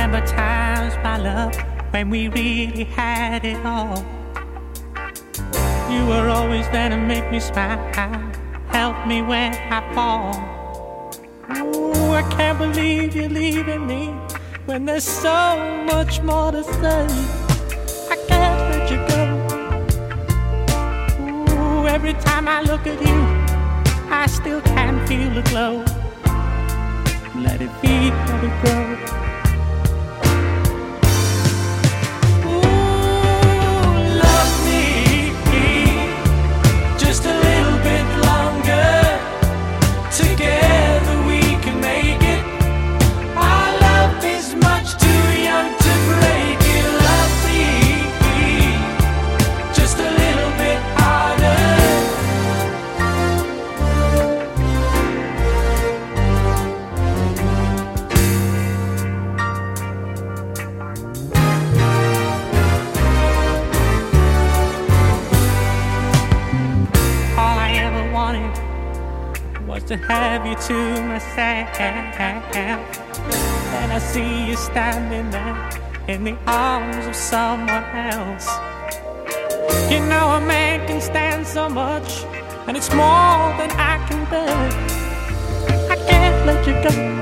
remember times, my love, when we really had it all. You were always there to make me smile, help me when I fall. Ooh, I can't believe you're leaving me when there's so much more to say. I can't let you go. Ooh, every time I look at you, I still can feel the glow. Let it be, let it grow. Was to have you to myself, and I see you standing there in the arms of someone else. You know a man can stand so much, and it's more than I can bear. I can't let you go.